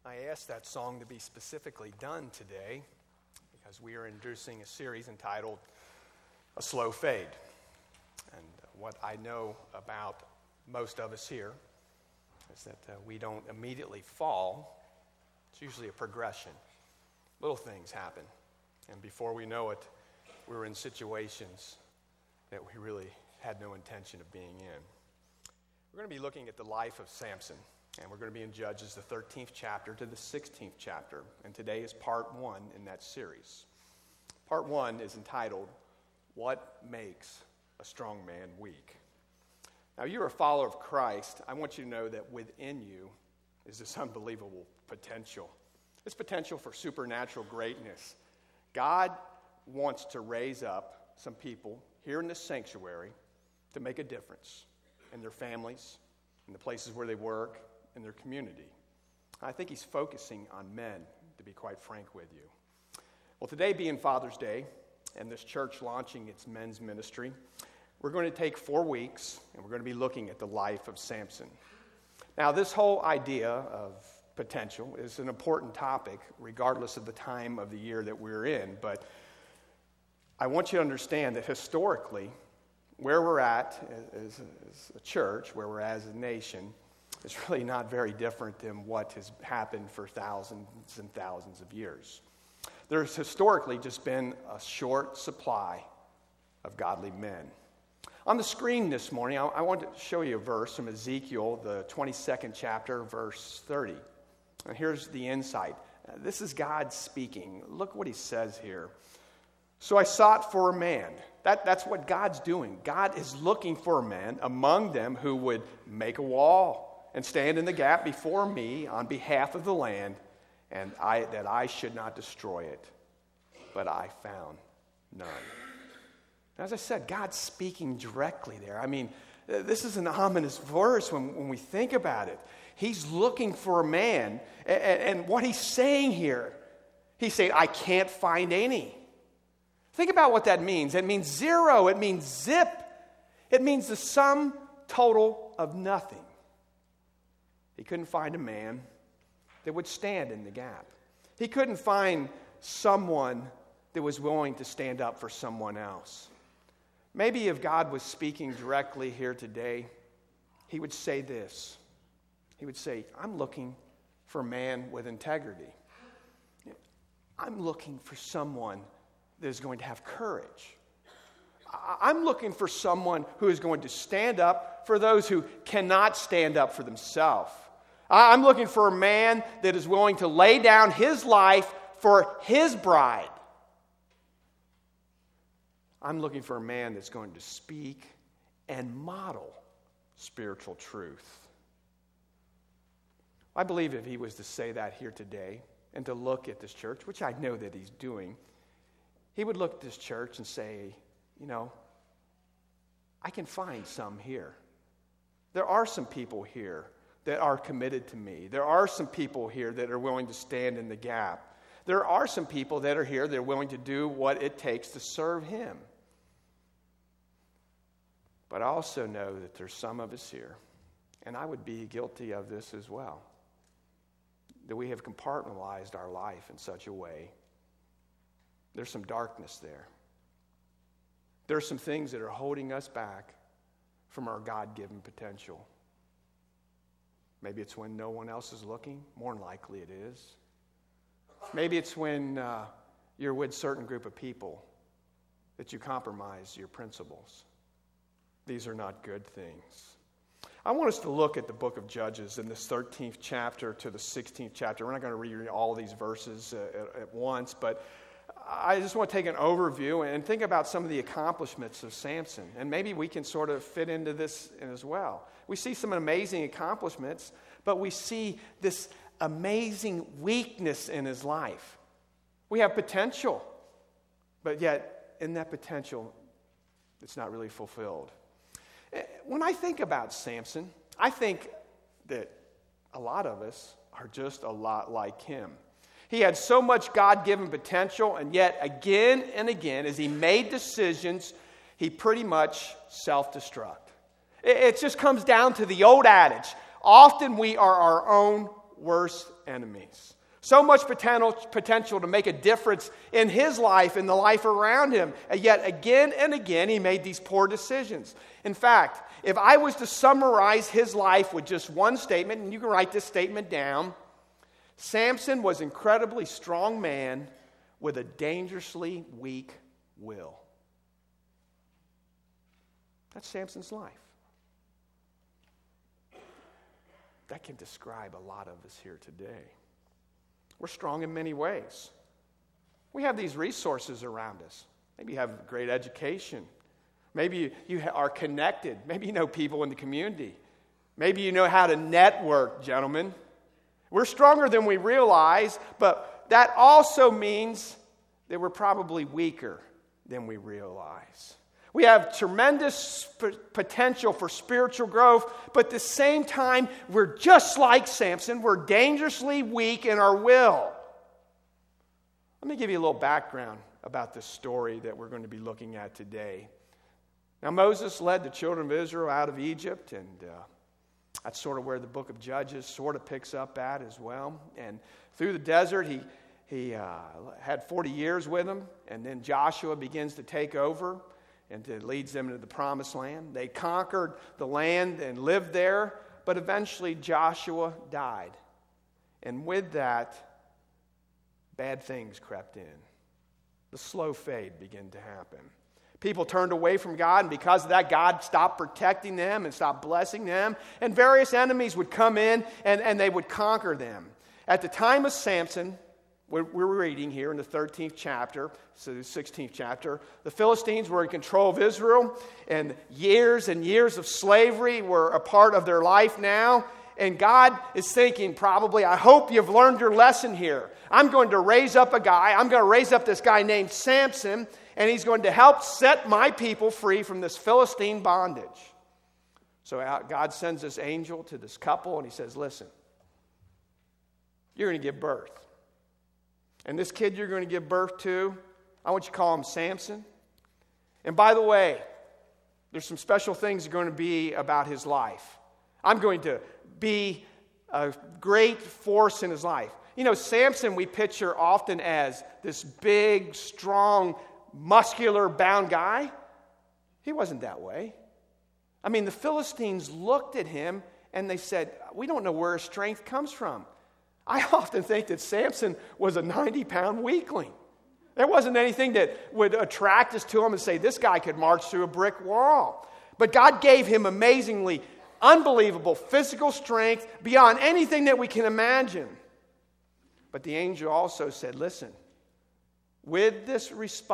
I asked that song to be specifically done today because we are introducing a series entitled A Slow Fade. And what I know about most of us here is that we don't immediately fall. It's usually a progression. Little things happen. And before we know it, we're in situations that we really had no intention of being in. We're going to be looking at the life of Samson. And we're going to be in Judges, the 13th chapter to the 16th chapter. And today is part 1 in that series. Part 1 is entitled, What Makes a Strong Man Weak? Now, you're a follower of Christ. I want you to know that within you is this unbelievable potential. This potential for supernatural greatness. God wants to raise up some people here in this sanctuary to make a difference in their families, in the places where they work, in their community. I think he's focusing on men, to be quite frank with you. Well, today being Father's Day, and this church launching its men's ministry, we're going to take 4 weeks, and we're going to be looking at the life of Samson. Now, this whole idea of potential is an important topic, regardless of the time of the year that we're in, but I want you to understand that historically, where we're at as a church, where we're at as a nation, is really not very different than what has happened for thousands and thousands of years. There's historically just been a short supply of godly men. On the screen this morning, I want to show you a verse from Ezekiel, the 22nd chapter, verse 30. And here's the insight. This is God speaking. Look what he says here. So I sought for a man. That's what God's doing. God is looking for a man among them who would make a wall and stand in the gap before me on behalf of the land, and that I should not destroy it. But I found none. As I said, God's speaking directly there. I mean, this is an ominous verse when we think about it. He's looking for a man, and what he's saying here, he's saying, I can't find any. Think about what that means. It means zero. It means zip. It means the sum total of nothing. He couldn't find a man that would stand in the gap. He couldn't find someone that was willing to stand up for someone else. Maybe if God was speaking directly here today, he would say this. He would say, I'm looking for a man with integrity. I'm looking for someone that is going to have courage. I'm looking for someone who is going to stand up for those who cannot stand up for themselves. I'm looking for a man that is willing to lay down his life for his bride. I'm looking for a man that's going to speak and model spiritual truth. I believe if he was to say that here today and to look at this church, which I know that he's doing, he would look at this church and say, you know, I can find some here. There are some people here that are committed to me. There are some people here that are willing to stand in the gap. There are some people that are here that are willing to do what it takes to serve him. But I also know that there's some of us here, and I would be guilty of this as well, that we have compartmentalized our life in such a way. There's some darkness there. There's some things that are holding us back from our God-given potential. Maybe it's when no one else is looking. More than likely it is. Maybe it's when you're with a certain group of people that you compromise your principles. These are not good things. I want us to look at the book of Judges in this 13th chapter to the 16th chapter. We're not going to read all these verses at once, but I just want to take an overview and think about some of the accomplishments of Samson. And maybe we can sort of fit into this as well. We see some amazing accomplishments, but we see this amazing weakness in his life. We have potential, but yet in that potential, it's not really fulfilled. When I think about Samson, I think that a lot of us are just a lot like him. He had so much God-given potential, and yet again and again, as he made decisions, he pretty much self-destruct. It just comes down to the old adage. Often we are our own worst enemies. So much potential to make a difference in his life and the life around him. And yet again and again, he made these poor decisions. In fact, if I was to summarize his life with just one statement, and you can write this statement down, Samson was an incredibly strong man with a dangerously weak will. That's Samson's life. That can describe a lot of us here today. We're strong in many ways. We have these resources around us. Maybe you have great education. Maybe you are connected. Maybe you know people in the community. Maybe you know how to network, gentlemen. We're stronger than we realize, but that also means that we're probably weaker than we realize. We have tremendous potential for spiritual growth, but at the same time, we're just like Samson. We're dangerously weak in our will. Let me give you a little background about this story that we're going to be looking at today. Now, Moses led the children of Israel out of Egypt, and that's sort of where the book of Judges sort of picks up at as well. And through the desert, he had 40 years with him, and then Joshua begins to take over. And it leads them into the promised land. They conquered the land and lived there, but eventually Joshua died. And with that, bad things crept in. The slow fade began to happen. People turned away from God, and because of that, God stopped protecting them and stopped blessing them. And various enemies would come in, and they would conquer them. At the time of Samson, we're reading here in the 13th chapter, so the 16th chapter, the Philistines were in control of Israel, and years of slavery were a part of their life now. And God is thinking probably, I hope you've learned your lesson here. I'm going to raise up this guy named Samson, and he's going to help set my people free from this Philistine bondage. So God sends this angel to this couple, and he says, listen, you're going to give birth. And this kid you're going to give birth to, I want you to call him Samson. And by the way, there's some special things that are going to be about his life. I'm going to be a great force in his life. You know, Samson we picture often as this big, strong, muscular, bound guy. He wasn't that way. I mean, the Philistines looked at him and they said, we don't know where his strength comes from. I often think that Samson was a 90-pound weakling. There wasn't anything that would attract us to him and say, this guy could march through a brick wall. But God gave him amazingly, unbelievable physical strength beyond anything that we can imagine. But the angel also said, listen, with this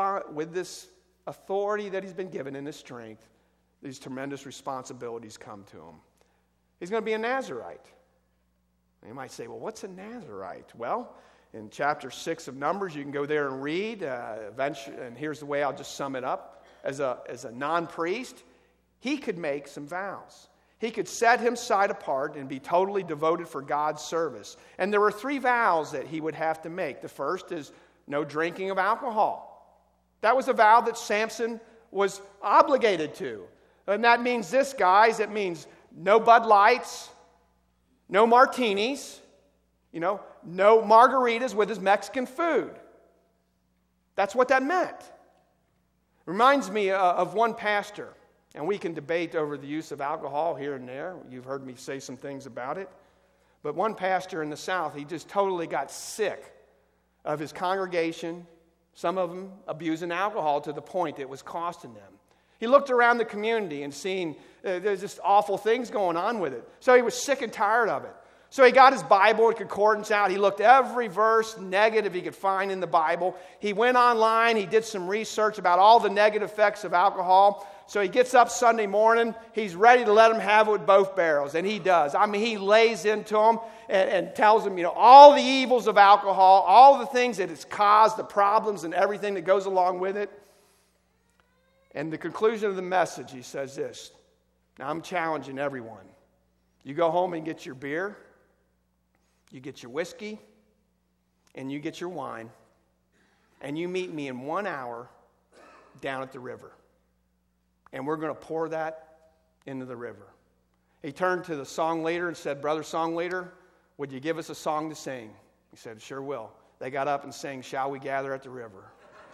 authority that he's been given and this strength, these tremendous responsibilities come to him. He's going to be a Nazirite. You might say, well, what's a Nazirite? Well, in chapter 6 of Numbers, you can go there and read. And here's the way I'll just sum it up. As a non-priest, he could make some vows. He could set himself apart and be totally devoted for God's service. And there were 3 vows that he would have to make. The first is no drinking of alcohol. That was a vow that Samson was obligated to. And that means this, guys. It means no Bud Lights, no martinis, no margaritas with his Mexican food. That's what that meant. Reminds me of one pastor, and we can debate over the use of alcohol here and there. You've heard me say some things about it. But one pastor in the South, he just totally got sick of his congregation, some of them abusing alcohol to the point that it was costing them. He looked around the community and seen there's just awful things going on with it. So he was sick and tired of it. So he got his Bible and concordance out. He looked every verse negative he could find in the Bible. He went online. He did some research about all the negative effects of alcohol. So he gets up Sunday morning. He's ready to let them have it with both barrels. And he does. I mean, he lays into them and tells them, all the evils of alcohol, all the things that it's caused, the problems and everything that goes along with it. And the conclusion of the message, he says this. Now, I'm challenging everyone. You go home and get your beer, you get your whiskey, and you get your wine, and you meet me in 1 hour down at the river. And we're going to pour that into the river. He turned to the song leader and said, Brother song leader, would you give us a song to sing? He said, sure will. They got up and sang, Shall We Gather at the River?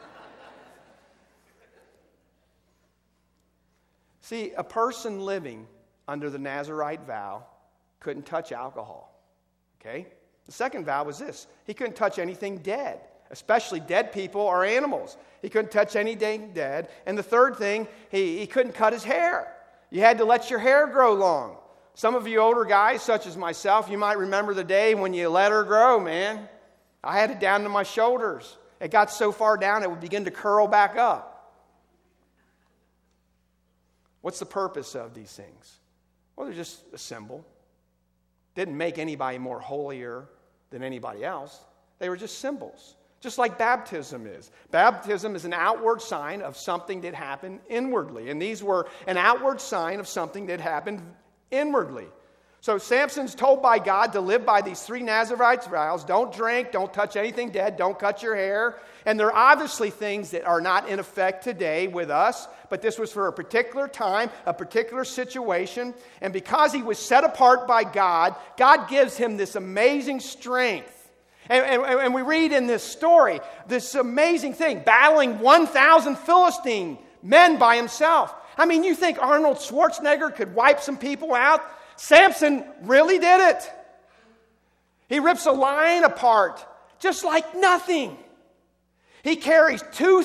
See, a person living under the Nazirite vow couldn't touch alcohol. Okay? The second vow was this. He couldn't touch anything dead, especially dead people or animals. He couldn't touch anything dead. And the third thing, he couldn't cut his hair. You had to let your hair grow long. Some of you older guys, such as myself, you might remember the day when you let her grow, man. I had it down to my shoulders. It got so far down it would begin to curl back up. What's the purpose of these things? Well, they're just a symbol. Didn't make anybody more holier than anybody else. They were just symbols. Just like baptism is. Baptism is an outward sign of something that happened inwardly. And these were an outward sign of something that happened inwardly. So Samson's told by God to live by these 3 Nazirite vows. Don't drink, don't touch anything dead, don't cut your hair. And they're obviously things that are not in effect today with us. But this was for a particular time, a particular situation. And because he was set apart by God, God gives him this amazing strength. And we read in this story, this amazing thing, battling 1,000 Philistine men by himself. I mean, you think Arnold Schwarzenegger could wipe some people out? Samson really did it. He rips a lion apart just like nothing. He carries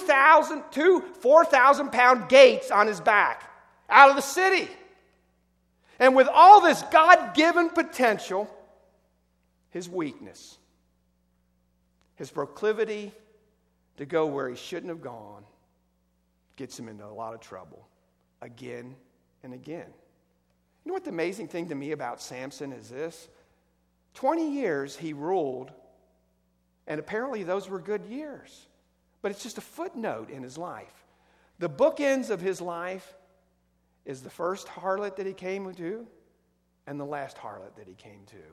4,000-pound gates on his back out of the city. And with all this God-given potential, his weakness, his proclivity to go where he shouldn't have gone, gets him into a lot of trouble again and again. You know what the amazing thing to me about Samson is this? 20 years he ruled, and apparently those were good years. But it's just a footnote in his life. The bookends of his life is the first harlot that he came to and the last harlot that he came to.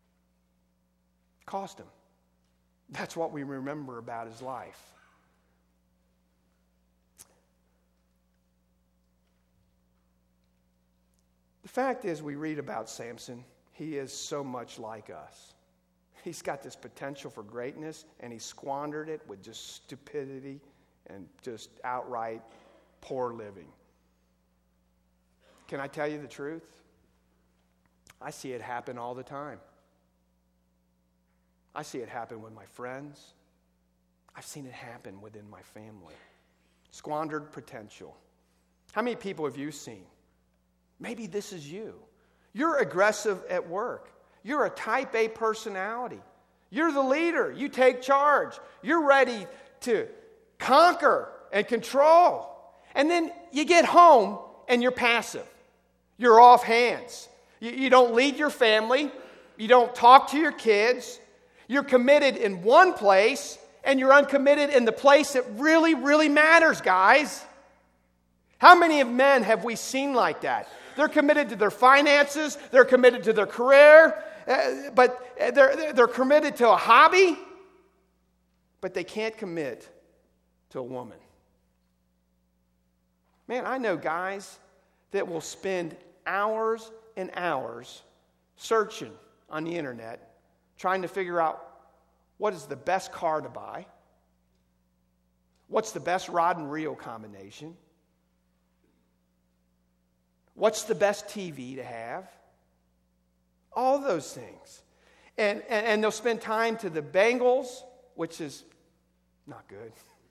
Cost him. That's what we remember about his life. The fact is, we read about Samson, he is so much like us. He's got this potential for greatness, and he squandered it with just stupidity and just outright poor living. Can I tell you the truth? I see it happen all the time. I see it happen with my friends. I've seen it happen within my family. Squandered potential. How many people have you seen? Maybe this is you. You're aggressive at work. You're a type A personality. You're the leader. You take charge. You're ready to conquer and control. And then you get home and you're passive. You're off hands. You don't lead your family. You don't talk to your kids. You're committed in one place and you're uncommitted in the place that really, really matters, guys. How many of men have we seen like that? They're committed to their finances. They're committed to their career. But they're committed to a hobby. But they can't commit to a woman. Man, I know guys that will spend hours and hours searching on the internet, trying to figure out what is the best car to buy, what's the best rod and reel combination, what's the best TV to have, all those things. And they'll spend time to the Bengals, which is not good.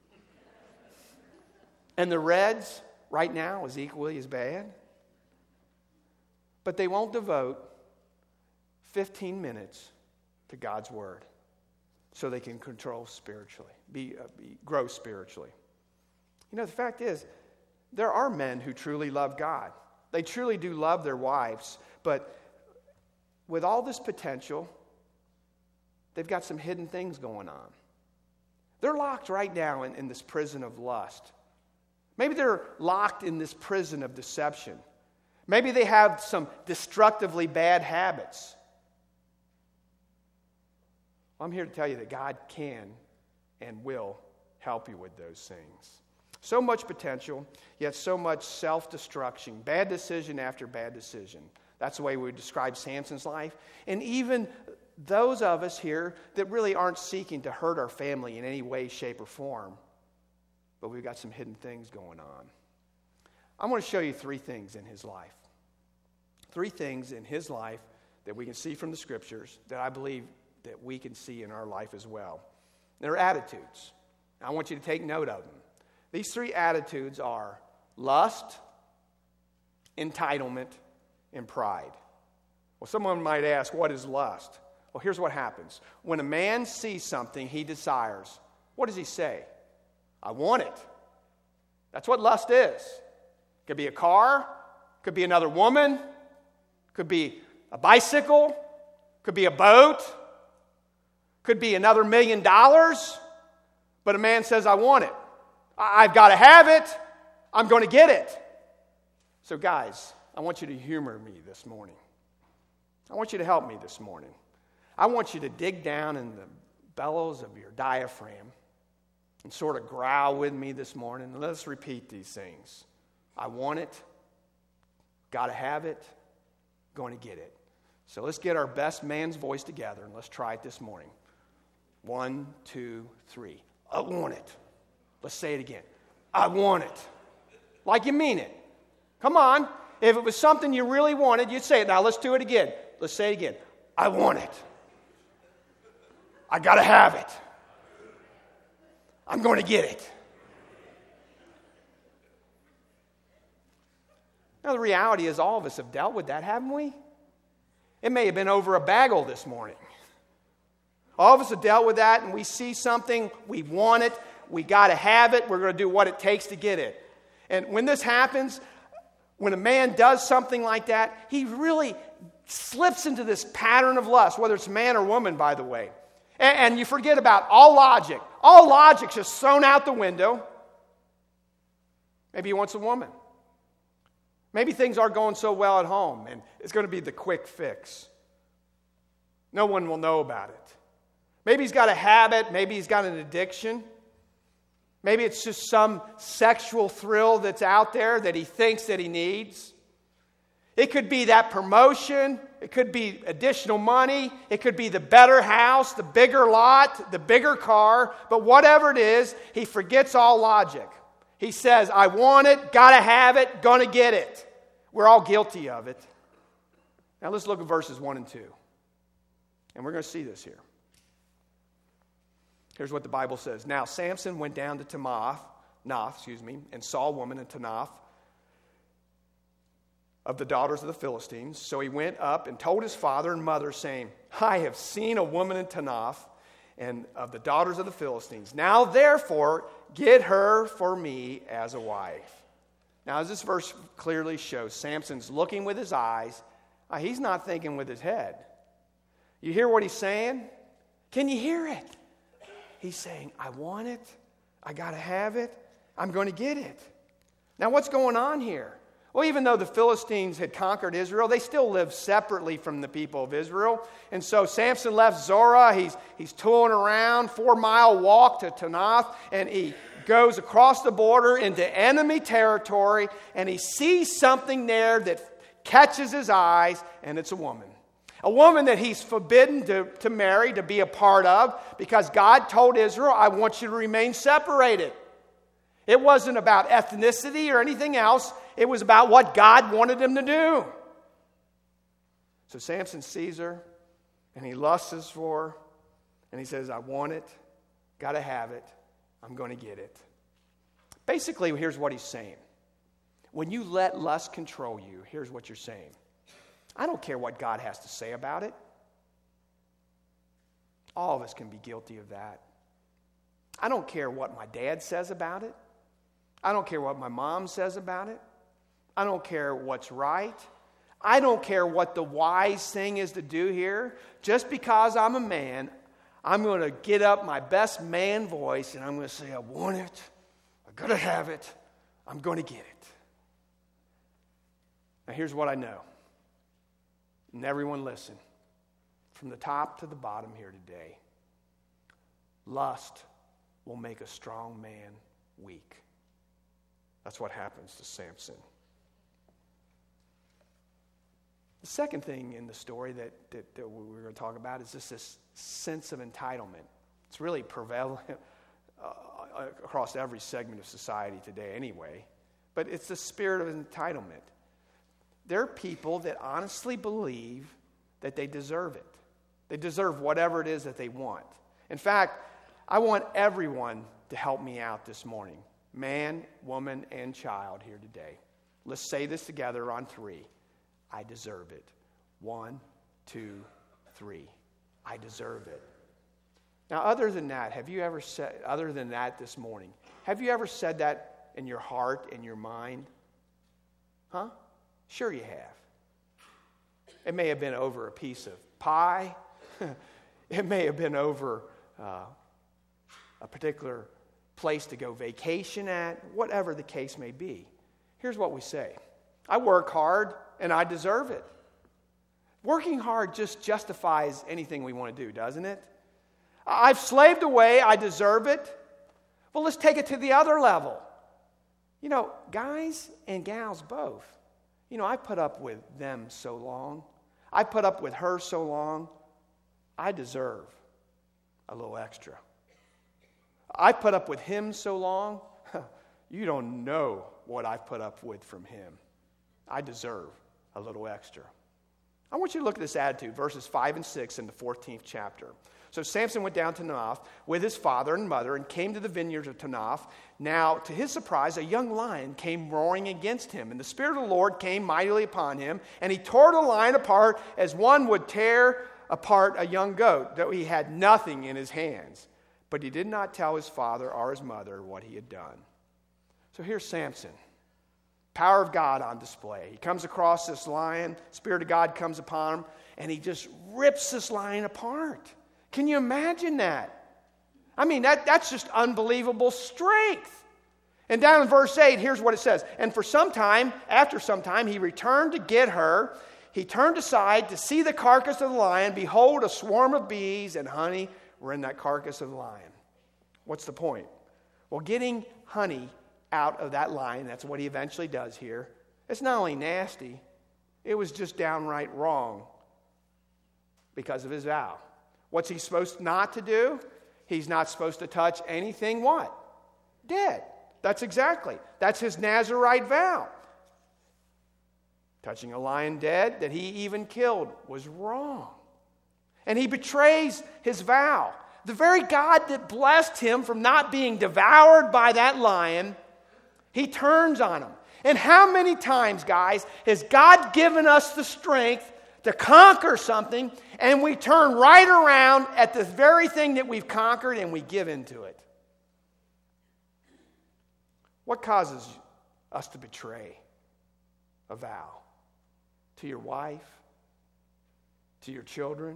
And the Reds, right now, is equally as bad. But they won't devote 15 minutes to God's Word so they can control spiritually, grow spiritually. You know, the fact is, there are men who truly love God. They truly do love their wives, but with all this potential, they've got some hidden things going on. They're locked right now in this prison of lust. Maybe they're locked in this prison of deception. Maybe they have some destructively bad habits. I'm here to tell you that God can and will help you with those things. So much potential, yet so much self-destruction. Bad decision after bad decision. That's the way we would describe Samson's life. And even those of us here that really aren't seeking to hurt our family in any way, shape, or form, but we've got some hidden things going on. I want to show you 3 things in his life. 3 things in his life that we can see from the Scriptures that I believe that we can see in our life as well. They're attitudes. I want you to take note of them. These 3 attitudes are lust, entitlement, and pride. Well, someone might ask, what is lust? Well, here's what happens. When a man sees something he desires, what does he say? I want it. That's what lust is. Could be a car, could be another woman, could be a bicycle, could be a boat, could be another $1 million, but a man says, I want it. I've got to have it. I'm going to get it. So guys, I want you to humor me this morning. I want you to help me this morning. I want you to dig down in the bellows of your diaphragm and sort of growl with me this morning. And let's repeat these things. I want it. Got to have it. Going to get it. So let's get our best man's voice together and let's try it this morning. 1, 2, 3. I want it. Let's say it again. I want it. Like you mean it. Come on. If it was something you really wanted, you'd say it. Now let's do it again. Let's say it again. I want it. I got to have it. I'm going to get it. Now the reality is all of us have dealt with that, haven't we? It may have been over a bagel this morning. All of us have dealt with that, and we see something, we want it, we got to have it, we're going to do what it takes to get it. And when this happens, when a man does something like that, he really slips into this pattern of lust, whether it's man or woman, by the way. And you forget about all logic. All logic's just thrown out the window. Maybe he wants a woman. Maybe things aren't going so well at home, and it's going to be the quick fix. No one will know about it. Maybe he's got a habit. Maybe he's got an addiction. Maybe it's just some sexual thrill that's out there that he thinks that he needs. It could be that promotion. It could be additional money. It could be the better house, the bigger lot, the bigger car. But whatever it is, he forgets all logic. He says, I want it, gotta have it, gonna get it. We're all guilty of it. Now let's look at verses 1 and 2. And we're going to see this here. Here's what the Bible says. Now Samson went down to Timnath, and saw a woman in Timnath of the daughters of the Philistines. So he went up and told his father and mother, saying, I have seen a woman in Timnath and of the daughters of the Philistines. Now therefore, get her for me as a wife. Now as this verse clearly shows, Samson's looking with his eyes. He's not thinking with his head. You hear what he's saying? Can you hear it? He's saying, I want it. I got to have it. I'm going to get it. Now what's going on here? Well, even though the Philistines had conquered Israel, they still lived separately from the people of Israel. And so Samson left Zorah. He's tooling around, 4-mile walk to Timnath, and he goes across the border into enemy territory, and he sees something there that catches his eyes, and it's a woman. A woman that he's forbidden to marry, to be a part of, because God told Israel, I want you to remain separated. It wasn't about ethnicity or anything else. It was about what God wanted him to do. So Samson sees her, and he lusts for her, and he says, I want it, got to have it, I'm going to get it. Basically, here's what he's saying. When you let lust control you, here's what you're saying. I don't care what God has to say about it. All of us can be guilty of that. I don't care what my dad says about it. I don't care what my mom says about it. I don't care what's right. I don't care what the wise thing is to do here. Just because I'm a man, I'm going to get up my best man voice and I'm going to say, I want it. I've got to have it. I'm going to get it. Now here's what I know. And everyone listen. From the top to the bottom here today. Lust will make a strong man weak. That's what happens to Samson. The second thing in the story that we're going to talk about is just this sense of entitlement. It's really prevalent across every segment of society today anyway. But it's the spirit of entitlement. There are people that honestly believe that they deserve it. They deserve whatever it is that they want. In fact, I want everyone to help me out this morning. Man, woman, and child here today. Let's say this together on 3. I deserve it. 1, 2, 3. I deserve it. Now, other than that this morning, have you ever said that in your heart, in your mind? Huh? Sure you have. It may have been over a piece of pie. It may have been over a particular place to go vacation at, whatever the case may be. Here's what we say. I work hard and I deserve it. Working hard just justifies anything we want to do, doesn't it? I've slaved away, I deserve it. Well, let's take it to the other level. You know, guys and gals both. You know, I put up with them so long. I put up with her so long. I deserve a little extra. I put up with him so long. You don't know what I've put up with from him. I deserve a little extra. I want you to look at this attitude, verses 5 and 6 in the 14th chapter. So Samson went down to Timnath with his father and mother and came to the vineyards of Timnath. Now, to his surprise, a young lion came roaring against him, and the Spirit of the Lord came mightily upon him, and he tore the lion apart as one would tear apart a young goat, though he had nothing in his hands. But he did not tell his father or his mother what he had done. So here's Samson. Power of God on display. He comes across this lion, Spirit of God comes upon him, and he just rips this lion apart. Can you imagine that? I mean, that's just unbelievable strength. And down in verse 8, here's what it says. And after some time, he returned to get her. He turned aside to see the carcass of the lion. Behold, a swarm of bees and honey were in that carcass of the lion. What's the point? Well, getting honey out of that lion, that's what he eventually does here. It's not only nasty, it was just downright wrong because of his vow. What's he supposed not to do? He's not supposed to touch anything what? Dead. That's his Nazirite vow. Touching a lion dead that he even killed was wrong. And he betrays his vow. The very God that blessed him from not being devoured by that lion, he turns on him. And how many times, guys, has God given us the strength to conquer something, and we turn right around at the very thing that we've conquered and we give into it? What causes us to betray a vow? To your wife? To your children?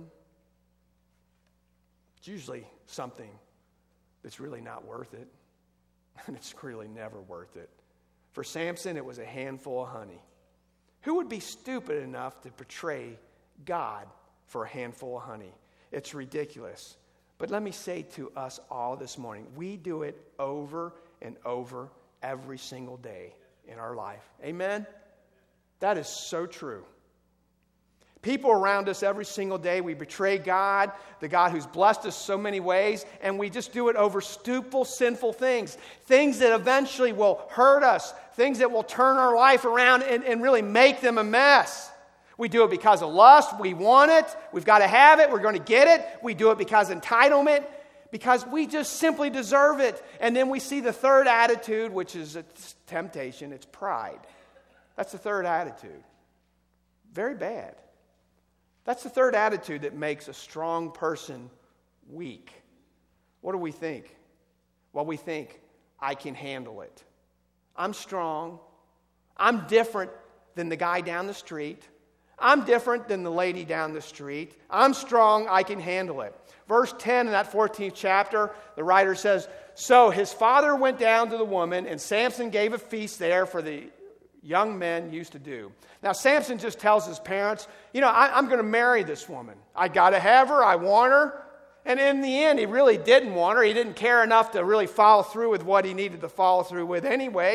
It's usually something that's really not worth it. And it's really never worth it. For Samson, it was a handful of honey. Who would be stupid enough to betray God for a handful of honey? It's ridiculous. But let me say to us all this morning, we do it over and over every single day in our life. Amen? That is so true. People around us every single day, we betray God, the God who's blessed us so many ways, and we just do it over stupid, sinful things. Things that eventually will hurt us. Things that will turn our life around and really make them a mess. We do it because of lust. We want it. We've got to have it. We're going to get it. We do it because of entitlement, because we just simply deserve it. And then we see the third attitude, which is a temptation. It's pride. That's the third attitude. Very bad. That's the third attitude that makes a strong person weak. What do we think? Well, we think, I can handle it. I'm strong. I'm different than the guy down the street. I'm different than the lady down the street. I'm strong. I can handle it. Verse 10 in that 14th chapter, the writer says, so his father went down to the woman, and Samson gave a feast there for the young men used to do. Now, Samson just tells his parents, I'm going to marry this woman. I got to have her. I want her. And in the end, he really didn't want her. He didn't care enough to really follow through with what he needed to follow through with anyway.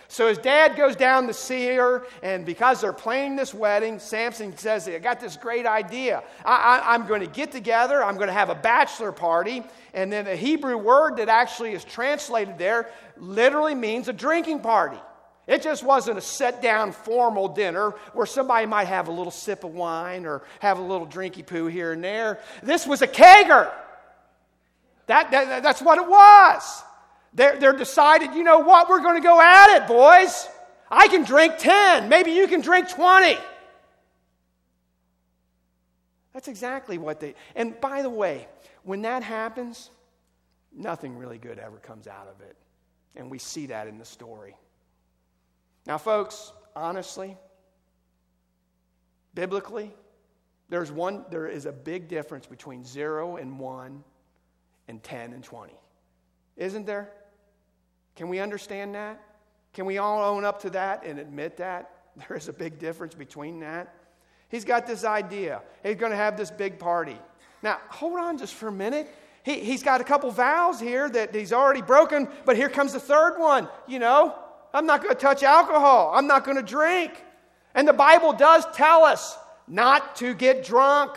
So his dad goes down to see her, and because they're planning this wedding, Samson says, I got this great idea. I'm going to get together, I'm going to have a bachelor party, and then the Hebrew word that actually is translated there literally means a drinking party. It just wasn't a sit-down formal dinner where somebody might have a little sip of wine or have a little drinky-poo here and there. This was a kegger. That's what it was. They're decided, you know what, we're going to go at it, boys. I can drink 10. Maybe you can drink 20. That's exactly what they... And by the way, when that happens, nothing really good ever comes out of it. And we see that in the story. Now, folks, honestly, biblically, there is a big difference between 0 and 1 and 10 and 20. Isn't there? Can we understand that? Can we all own up to that and admit that? There is a big difference between that. He's got this idea. He's going to have this big party. Now, hold on just for a minute. He's got a couple vows here that he's already broken, but here comes the third one. You know, I'm not going to touch alcohol. I'm not going to drink. And the Bible does tell us not to get drunk.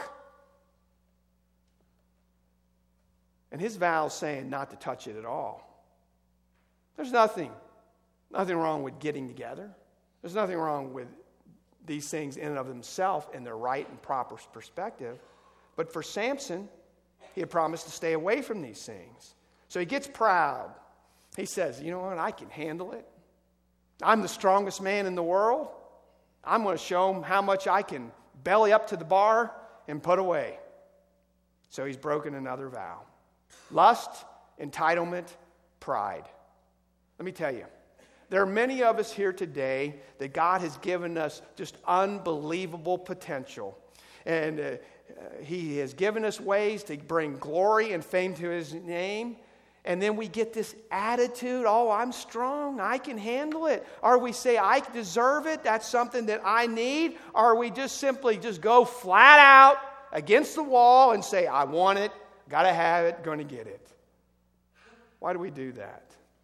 And his vow is saying not to touch it at all. There's nothing wrong with getting together. There's nothing wrong with these things in and of themselves in their right and proper perspective. But for Samson, he had promised to stay away from these things. So he gets proud. He says, you know what, I can handle it. I'm the strongest man in the world. I'm going to show him how much I can belly up to the bar and put away. So he's broken another vow. Lust, entitlement, pride. Let me tell you, there are many of us here today that God has given us just unbelievable potential. And He has given us ways to bring glory and fame to His name. And then we get this attitude, oh, I'm strong, I can handle it. Or we say, I deserve it, that's something that I need. Or we just simply just go flat out against the wall and say, I want it, got to have it, going to get it. Why do we do that?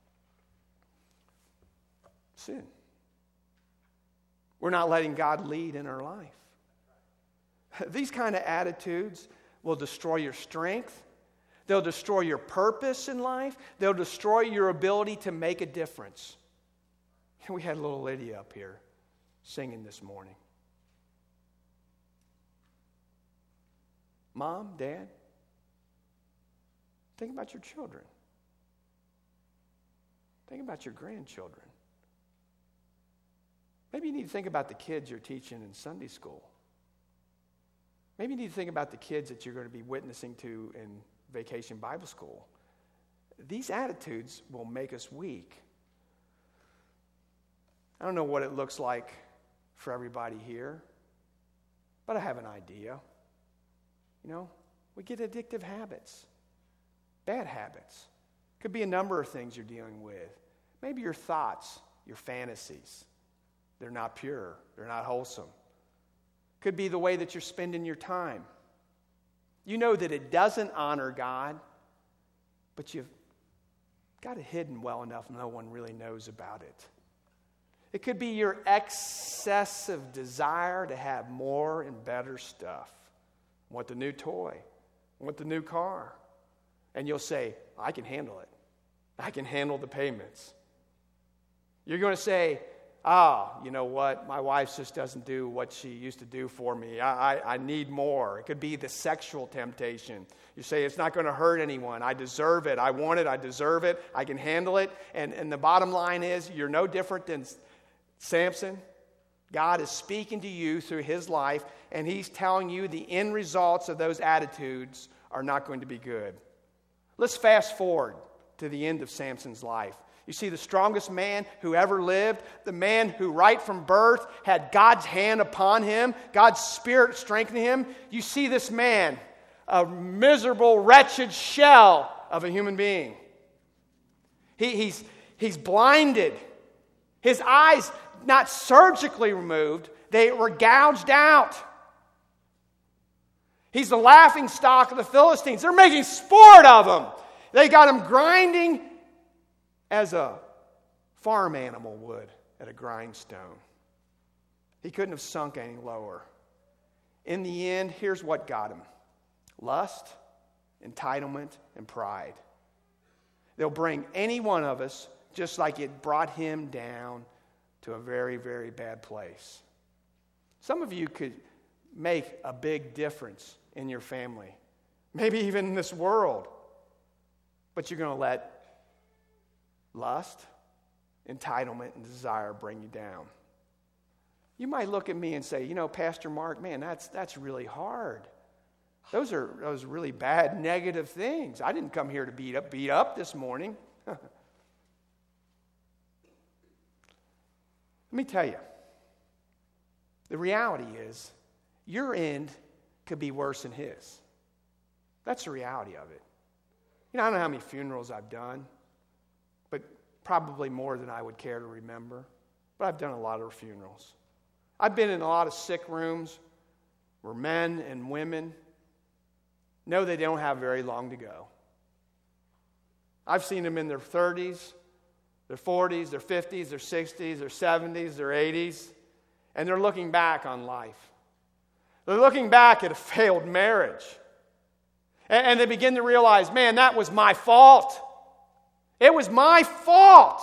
Sin. We're not letting God lead in our life. These kind of attitudes will destroy your strength. They'll destroy your purpose in life. They'll destroy your ability to make a difference. We had little Lydia up here singing this morning. Mom, Dad, think about your children. Think about your grandchildren. Maybe you need to think about the kids you're teaching in Sunday school. Maybe you need to think about the kids that you're going to be witnessing to in Vacation Bible School. These attitudes will make us weak. I don't know what it looks like for everybody here, but I have an idea. You know, we get addictive habits, bad habits. Could be a number of things you're dealing with. Maybe your thoughts, your fantasies. They're not pure. They're not wholesome. Could be the way that you're spending your time. You know that it doesn't honor God, but you've got it hidden well enough no one really knows about it. It could be your excessive desire to have more and better stuff. Want the new toy. Want the new car. And you'll say, I can handle it. I can handle the payments. You're going to say, you know what? My wife just doesn't do what she used to do for me. I need more. It could be the sexual temptation. You say, it's not going to hurt anyone. I deserve it. I want it. I deserve it. I can handle it. And the bottom line is, you're no different than Samson. God is speaking to you through his life, and he's telling you the end results of those attitudes are not going to be good. Let's fast forward to the end of Samson's life. You see, the strongest man who ever lived, the man who right from birth had God's hand upon him, God's Spirit strengthening him. You see this man, a miserable, wretched shell of a human being. He's blinded. His eyes, not surgically removed, they were gouged out. He's the laughing stock of the Philistines. They're making sport of him. They got him grinding as a farm animal would at a grindstone. He couldn't have sunk any lower. In the end, here's what got him: lust, entitlement, and pride. They'll bring any one of us, just like it brought him down, to a very, very bad place. Some of you could make a big difference in your family, maybe even in this world, but you're going to let lust, entitlement, and desire bring you down. You might look at me and say, Pastor Mark, man, that's really hard. Those are really bad, negative things. I didn't come here to beat up this morning. Let me tell you, the reality is your end could be worse than his. That's the reality of it. I don't know how many funerals I've done, but probably more than I would care to remember. But I've done a lot of funerals. I've been in a lot of sick rooms where men and women know they don't have very long to go. I've seen them in their 30s, their 40s, their 50s, their 60s, their 70s, their 80s, and they're looking back on life. They're looking back at a failed marriage. And they begin to realize, man, that was my fault. It was my fault.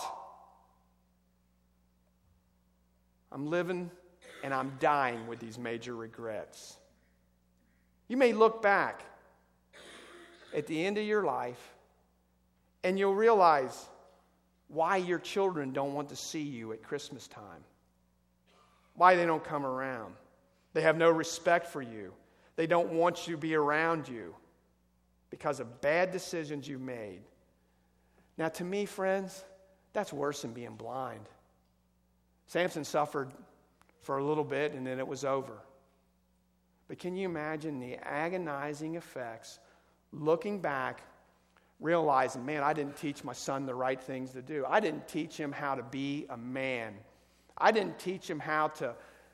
I'm living and I'm dying with these major regrets. You may look back at the end of your life and you'll realize why your children don't want to see you at Christmas time. Why they don't come around. They have no respect for you. They don't want you to be around you because of bad decisions you made. Now, to me, friends, that's worse than being blind. Samson suffered for a little bit and then it was over. But can you imagine the agonizing effects looking back, realizing, man, I didn't teach my son the right things to do. I didn't teach him how to be a man. I didn't teach him how to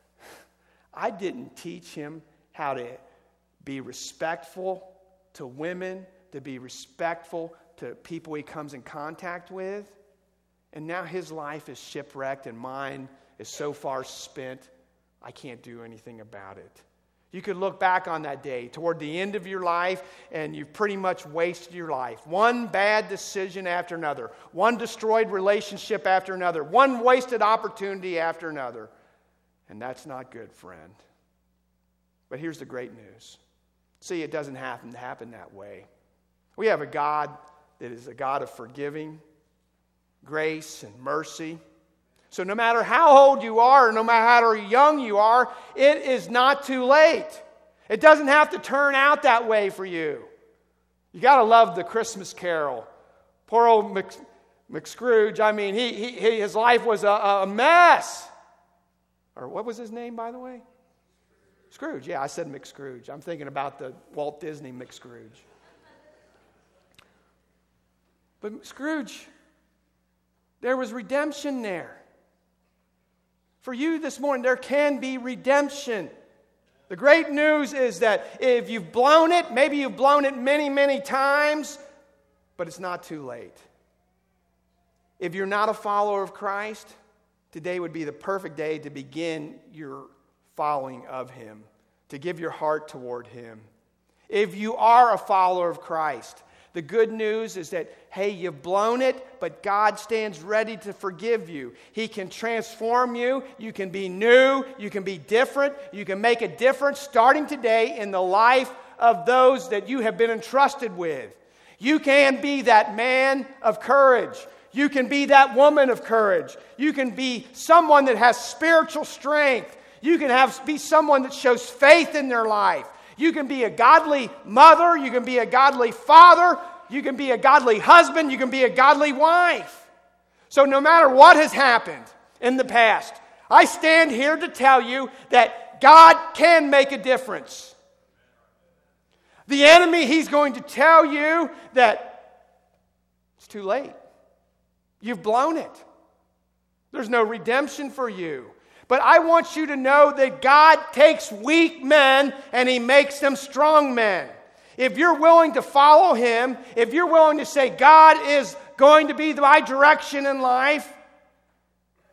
be respectful to women, to be respectful to people he comes in contact with. And now his life is shipwrecked and mine is so far spent, I can't do anything about it. You could look back on that day toward the end of your life and you've pretty much wasted your life. One bad decision after another. One destroyed relationship after another. One wasted opportunity after another. And that's not good, friend. But here's the great news. See, it doesn't happen that way. We have a God that is a God of forgiving, grace, and mercy. So no matter how old you are, or no matter how young you are, it is not too late. It doesn't have to turn out that way for you. You got to love the Christmas Carol. Poor old McScrooge, his life was a mess. Or what was his name, by the way? Scrooge. Yeah, I said McScrooge. I'm thinking about the Walt Disney McScrooge. But Scrooge, there was redemption there. For you this morning, there can be redemption. The great news is that if you've blown it, maybe you've blown it many, many times, but it's not too late. If you're not a follower of Christ, today would be the perfect day to begin your following of Him, to give your heart toward Him. If you are a follower of Christ, the good news is that, hey, you've blown it, but God stands ready to forgive you. He can transform you. You can be new. You can be different. You can make a difference starting today in the life of those that you have been entrusted with. You can be that man of courage. You can be that woman of courage. You can be someone that has spiritual strength. You can be someone that shows faith in their life. You can be a godly mother. You can be a godly father. You can be a godly husband. You can be a godly wife. So no matter what has happened in the past, I stand here to tell you that God can make a difference. The enemy, he's going to tell you that it's too late. You've blown it. There's no redemption for you. But I want you to know that God takes weak men and He makes them strong men. If you're willing to follow Him, if you're willing to say, God is going to be my direction in life,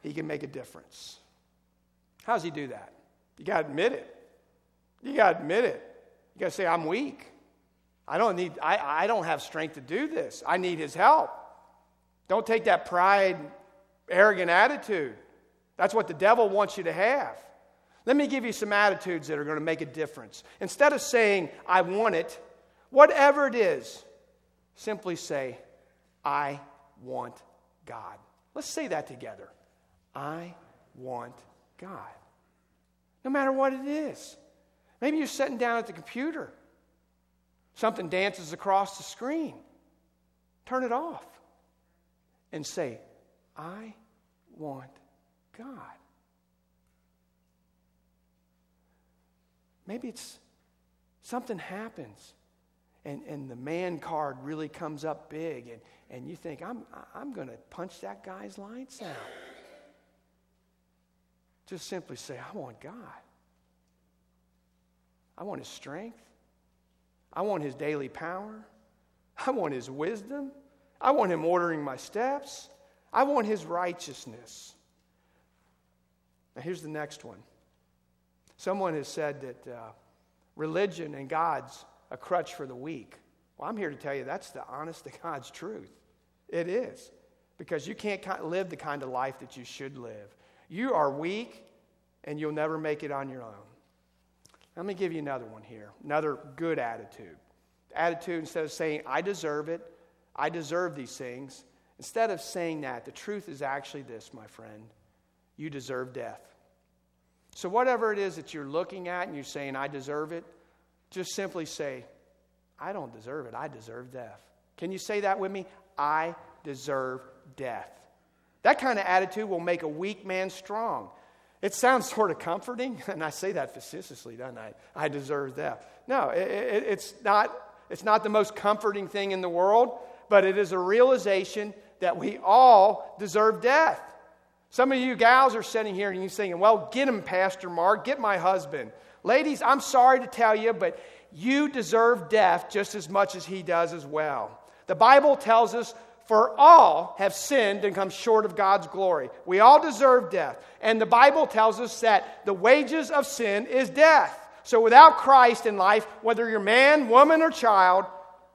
he can make a difference. How does he do that? You got to admit it. You got to admit it. You got to say, I'm weak. I don't have strength to do this. I need his help. Don't take that pride, arrogant attitude. That's what the devil wants you to have. Let me give you some attitudes that are going to make a difference. Instead of saying, I want it, whatever it is, simply say, I want God. Let's say that together. I want God. No matter what it is. Maybe you're sitting down at the computer. Something dances across the screen. Turn it off. And say, I want God. Maybe it's something happens and the man card really comes up big and you think, I'm going to punch that guy's lights out. Just simply say, I want God. I want his strength. I want his daily power. I want his wisdom. I want him ordering my steps. I want his righteousness. Now here's the next one. Someone has said that religion and God's a crutch for the weak. Well, I'm here to tell you that's the honest to God's truth. It is. Because you can't live the kind of life that you should live. You are weak and you'll never make it on your own. Let me give you another one here. Another good attitude. Attitude, instead of saying, I deserve it, I deserve these things. Instead of saying that, the truth is actually this, my friend. You deserve death. So whatever it is that you're looking at and you're saying, I deserve it, just simply say, I don't deserve it. I deserve death. Can you say that with me? I deserve death. That kind of attitude will make a weak man strong. It sounds sort of comforting, and I say that facetiously, don't I? I deserve death. No, it's not the most comforting thing in the world, but it is a realization that we all deserve death. Some of you gals are sitting here and you're saying, well, get him, Pastor Mark, get my husband. Ladies, I'm sorry to tell you, but you deserve death just as much as he does as well. The Bible tells us, for all have sinned and come short of God's glory. We all deserve death. And the Bible tells us that the wages of sin is death. So without Christ in life, whether you're man, woman, or child,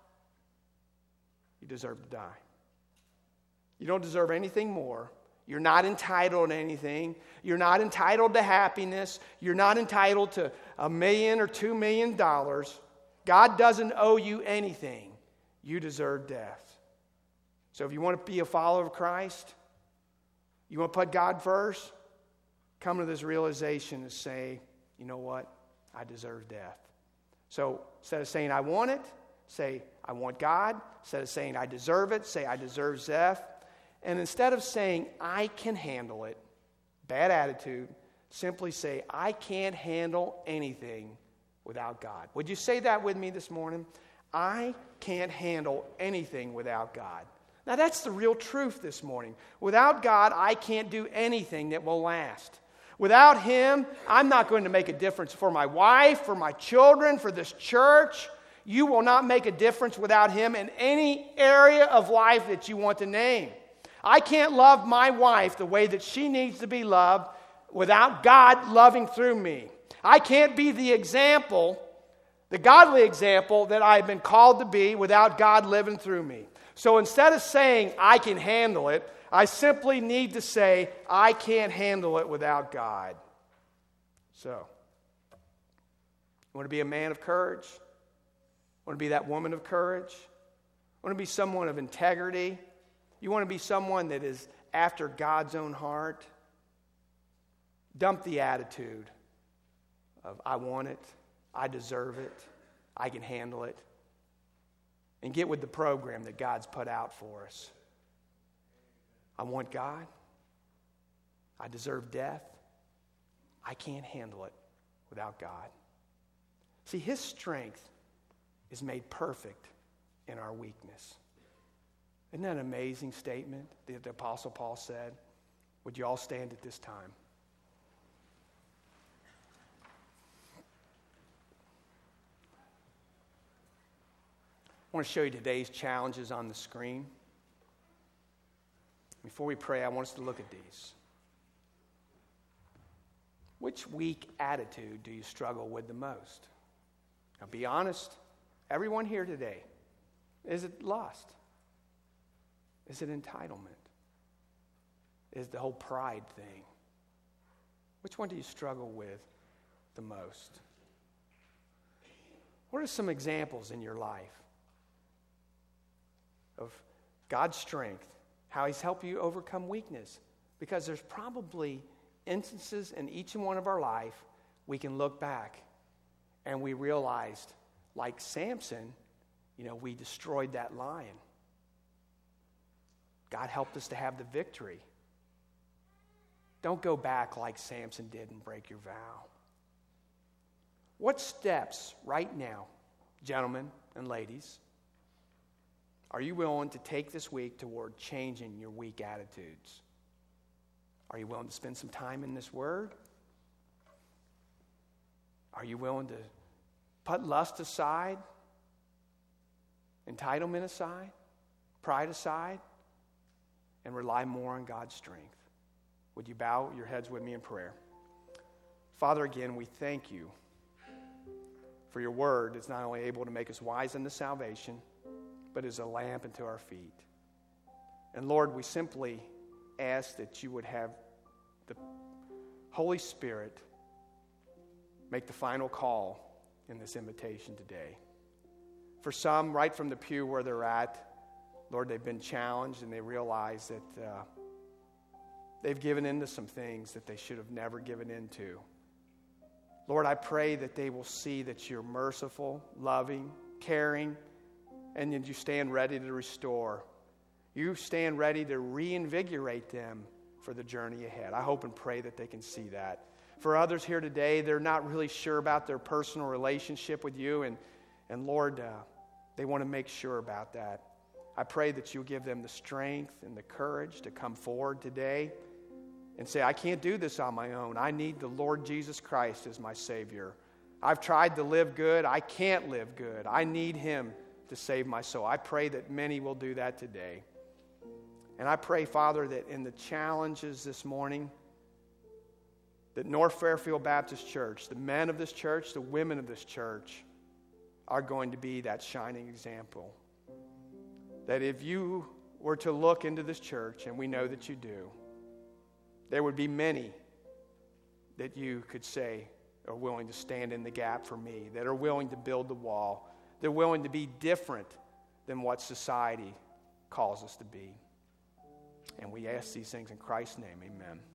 you deserve to die. You don't deserve anything more. You're not entitled to anything. You're not entitled to happiness. You're not entitled to $1 million or $2 million. God doesn't owe you anything. You deserve death. So if you want to be a follower of Christ, you want to put God first, come to this realization and say, you know what? I deserve death. So instead of saying I want it, say I want God. Instead of saying I deserve it, say I deserve death. And instead of saying I can handle it, bad attitude, simply say I can't handle anything without God. Would you say that with me this morning? I can't handle anything without God. Now that's the real truth this morning. Without God, I can't do anything that will last. Without Him, I'm not going to make a difference for my wife, for my children, for this church. You will not make a difference without Him in any area of life that you want to name. I can't love my wife the way that she needs to be loved without God loving through me. I can't be the example, the godly example that I've been called to be without God living through me. So instead of saying, I can handle it, I simply need to say, I can't handle it without God. So, you want to be a man of courage? Want to be that woman of courage? Want to be someone of integrity? You want to be someone that is after God's own heart? Dump the attitude of, I want it, I deserve it, I can handle it. And get with the program that God's put out for us. I want God. I deserve death. I can't handle it without God. See, His strength is made perfect in our weakness. Isn't that an amazing statement that the Apostle Paul said? Would you all stand at this time? I want to show you today's challenges on the screen. Before we pray, I want us to look at these. Which weak attitude do you struggle with the most? Now be honest. Everyone here today, is it lust? Is it entitlement? Is it the whole pride thing? Which one do you struggle with the most? What are some examples in your life of God's strength, how He's helped you overcome weakness? Because there's probably instances in each and one of our life we can look back and we realized, like Samson, we destroyed that lion. God helped us to have the victory. Don't go back like Samson did and break your vow. What steps right now, gentlemen and ladies, are you willing to take this week toward changing your weak attitudes? Are you willing to spend some time in this Word? Are you willing to put lust aside, entitlement aside, pride aside, and rely more on God's strength? Would you bow your heads with me in prayer? Father, again, we thank you for your word. It's not only able to make us wise unto salvation, but is a lamp unto our feet. And Lord, we simply ask that you would have the Holy Spirit make the final call in this invitation today. For some, right from the pew where they're at, Lord, they've been challenged and they realize that they've given into some things that they should have never given into. Lord, I pray that they will see that you're merciful, loving, caring, and that you stand ready to restore. You stand ready to reinvigorate them for the journey ahead. I hope and pray that they can see that. For others here today, they're not really sure about their personal relationship with you, and Lord, they want to make sure about that. I pray that you'll give them the strength and the courage to come forward today and say, I can't do this on my own. I need the Lord Jesus Christ as my Savior. I've tried to live good. I can't live good. I need Him to save my soul. I pray that many will do that today. And I pray, Father, that in the challenges this morning, that North Fairfield Baptist Church, the men of this church, the women of this church, are going to be that shining example. That if you were to look into this church, and we know that you do, there would be many that you could say are willing to stand in the gap for me, that are willing to build the wall. They're willing to be different than what society calls us to be. And we ask these things in Christ's name, amen.